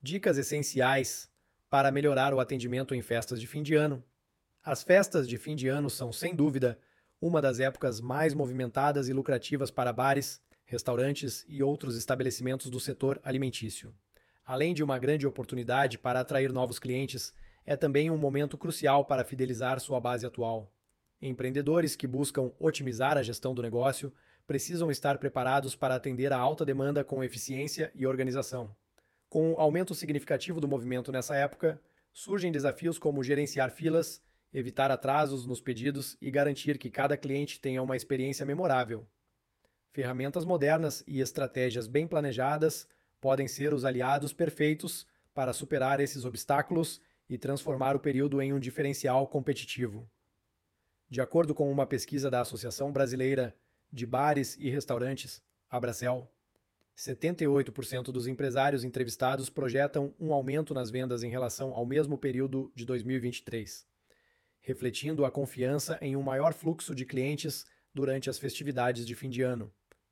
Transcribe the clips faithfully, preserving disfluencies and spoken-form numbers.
Dicas essenciais para melhorar o atendimento em festas de fim de ano. As festas de fim de ano são, sem dúvida, uma das épocas mais movimentadas e lucrativas para bares, restaurantes e outros estabelecimentos do setor alimentício. Além de uma grande oportunidade para atrair novos clientes, é também um momento crucial para fidelizar sua base atual. Empreendedores que buscam otimizar a gestão do negócio precisam estar preparados para atender a alta demanda com eficiência e organização. Com o aumento significativo do movimento nessa época, surgem desafios como gerenciar filas, evitar atrasos nos pedidos e garantir que cada cliente tenha uma experiência memorável. Ferramentas modernas e estratégias bem planejadas podem ser os aliados perfeitos para superar esses obstáculos e transformar o período em um diferencial competitivo. De acordo com uma pesquisa da Associação Brasileira de Bares e Restaurantes, Abracel, setenta e oito por cento dos empresários entrevistados projetam um aumento nas vendas em relação ao mesmo período de dois mil e vinte e três, refletindo a confiança em um maior fluxo de clientes durante as festividades de fim de ano.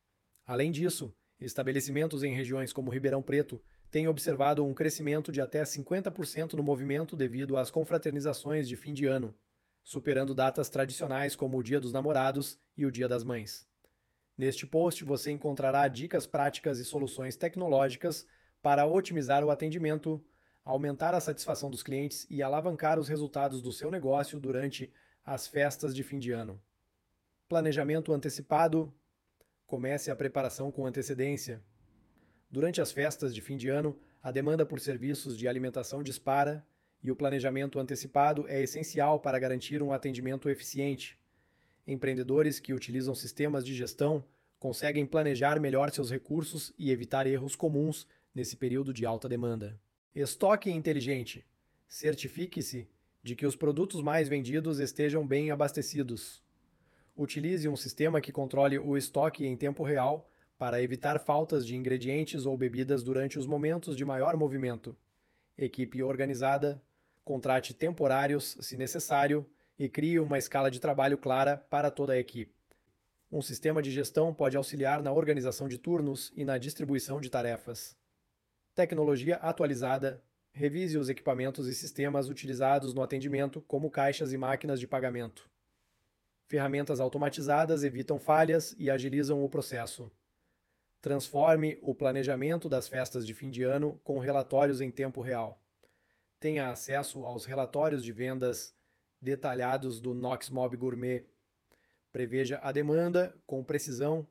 Além disso, estabelecimentos em regiões como Ribeirão Preto têm observado um crescimento de até cinquenta por cento no movimento devido às confraternizações de fim de ano, superando datas tradicionais como o Dia dos Namorados e o Dia das Mães. Neste post você encontrará dicas práticas e soluções tecnológicas para otimizar o atendimento, aumentar a satisfação dos clientes e alavancar os resultados do seu negócio durante as festas de fim de ano. Planejamento antecipado. Comece a preparação com antecedência. Durante as festas de fim de ano, a demanda por serviços de alimentação dispara e o planejamento antecipado é essencial para garantir um atendimento eficiente. Empreendedores que utilizam sistemas de gestão conseguem planejar melhor seus recursos e evitar erros comuns nesse período de alta demanda. Estoque inteligente. Certifique-se de que os produtos mais vendidos estejam bem abastecidos. Utilize um sistema que controle o estoque em tempo real para evitar faltas de ingredientes ou bebidas durante os momentos de maior movimento. Equipe organizada. Contrate temporários, se necessário, e crie uma escala de trabalho clara para toda a equipe. Um sistema de gestão pode auxiliar na organização de turnos e na distribuição de tarefas. Tecnologia atualizada. Revise os equipamentos e sistemas utilizados no atendimento, como caixas e máquinas de pagamento. Ferramentas automatizadas evitam falhas e agilizam o processo. Transforme o planejamento das festas de fim de ano com relatórios em tempo real. Tenha acesso aos relatórios de vendas detalhados do Noxmob Gourmet. Preveja a demanda com precisão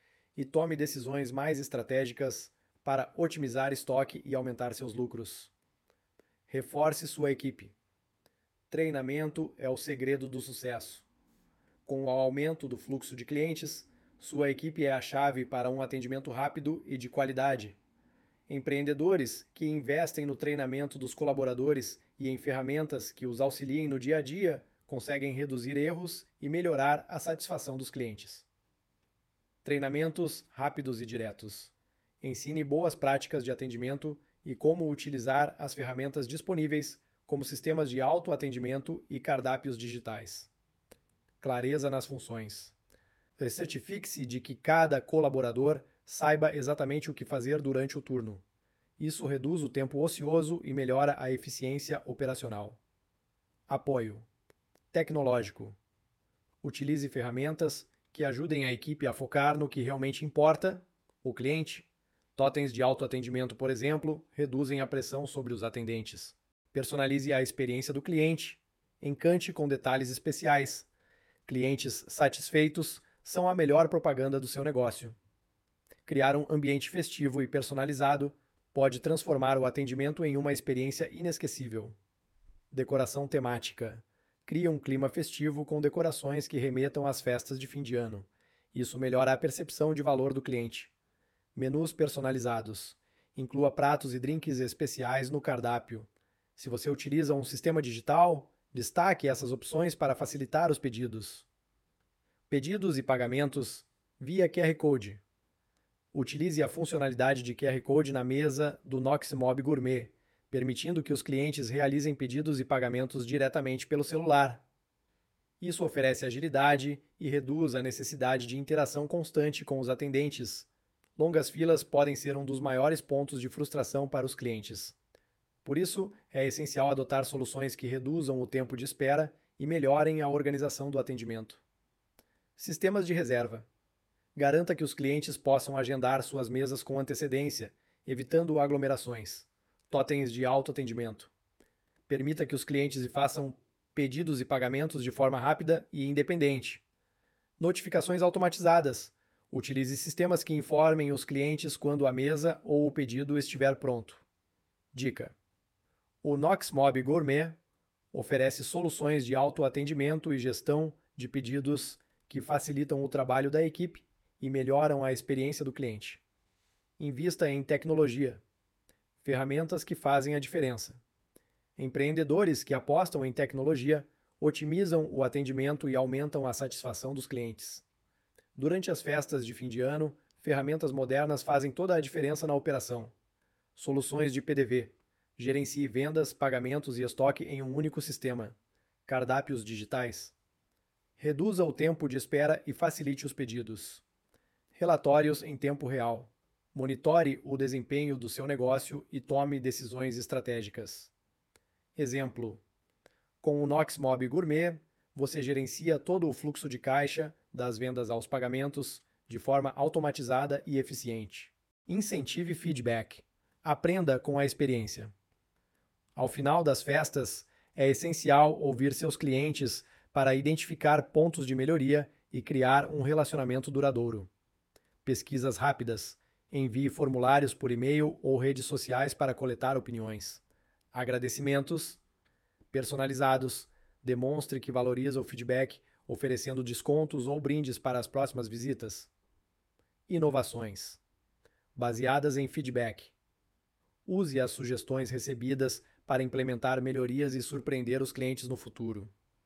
e tome decisões mais estratégicas para otimizar estoque e aumentar seus lucros. Reforce sua equipe. Treinamento é o segredo do sucesso. Com o aumento do fluxo de clientes, sua equipe é a chave para um atendimento rápido e de qualidade. Empreendedores que investem no treinamento dos colaboradores e em ferramentas que os auxiliem no dia a dia conseguem reduzir erros e melhorar a satisfação dos clientes. Treinamentos rápidos e diretos. Ensine boas práticas de atendimento e como utilizar as ferramentas disponíveis, como sistemas de autoatendimento e cardápios digitais. Clareza nas funções. Certifique-se de que cada colaborador saiba exatamente o que fazer durante o turno. Isso reduz o tempo ocioso e melhora a eficiência operacional. Apoio tecnológico. Utilize ferramentas que ajudem a equipe a focar no que realmente importa, o cliente. Totens de autoatendimento, por exemplo, reduzem a pressão sobre os atendentes. Personalize a experiência do cliente. Encante com detalhes especiais. Clientes satisfeitos são a melhor propaganda do seu negócio. Criar um ambiente festivo e personalizado pode transformar o atendimento em uma experiência inesquecível. Decoração temática. Crie um clima festivo com decorações que remetam às festas de fim de ano. Isso melhora a percepção de valor do cliente. Menus personalizados. Inclua pratos e drinks especiais no cardápio. Se você utiliza um sistema digital, destaque essas opções para facilitar os pedidos. Pedidos e pagamentos via Q R Code. Utilize a funcionalidade de Q R Code na mesa do Noxmob Gourmet, permitindo que os clientes realizem pedidos e pagamentos diretamente pelo celular. Isso oferece agilidade e reduz a necessidade de interação constante com os atendentes. Longas filas podem ser um dos maiores pontos de frustração para os clientes. Por isso, é essencial adotar soluções que reduzam o tempo de espera e melhorem a organização do atendimento. Sistemas de reserva. Garanta que os clientes possam agendar suas mesas com antecedência, evitando aglomerações. Totens de autoatendimento. Permita que os clientes façam pedidos e pagamentos de forma rápida e independente. Notificações automatizadas. Utilize sistemas que informem os clientes quando a mesa ou o pedido estiver pronto. Dica: o Noxmob Gourmet oferece soluções de autoatendimento e gestão de pedidos que facilitam o trabalho da equipe e melhoram a experiência do cliente. Invista em tecnologia. Ferramentas que fazem a diferença. Empreendedores que apostam em tecnologia otimizam o atendimento e aumentam a satisfação dos clientes. Durante as festas de fim de ano, ferramentas modernas fazem toda a diferença na operação. Soluções de P D V. Gerencie vendas, pagamentos e estoque em um único sistema. Cardápios digitais. Reduza o tempo de espera e facilite os pedidos. Relatórios em tempo real. Monitore o desempenho do seu negócio e tome decisões estratégicas. Exemplo: com o Noxmob Gourmet, você gerencia todo o fluxo de caixa, das vendas aos pagamentos, de forma automatizada e eficiente. Incentive feedback. Aprenda com a experiência. Ao final das festas, é essencial ouvir seus clientes para identificar pontos de melhoria e criar um relacionamento duradouro. Pesquisas rápidas. Envie formulários por e-mail ou redes sociais para coletar opiniões. Agradecimentos personalizados. Demonstre que valoriza o feedback, oferecendo descontos ou brindes para as próximas visitas. Inovações baseadas em feedback. Use as sugestões recebidas para implementar melhorias e surpreender os clientes no futuro.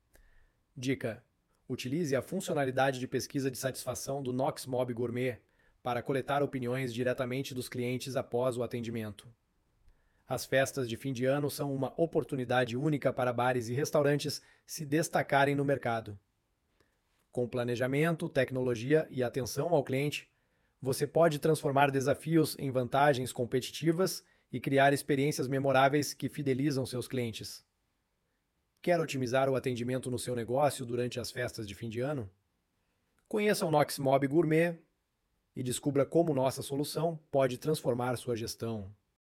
Dica: utilize a funcionalidade de pesquisa de satisfação do Noxmob Gourmet para coletar opiniões diretamente dos clientes após o atendimento. As festas de fim de ano são uma oportunidade única para bares e restaurantes se destacarem no mercado. Com planejamento, tecnologia e atenção ao cliente, você pode transformar desafios em vantagens competitivas e criar experiências memoráveis que fidelizam seus clientes. Quer otimizar o atendimento no seu negócio durante as festas de fim de ano? Conheça o Noxmob Gourmet e descubra como nossa solução pode transformar sua gestão.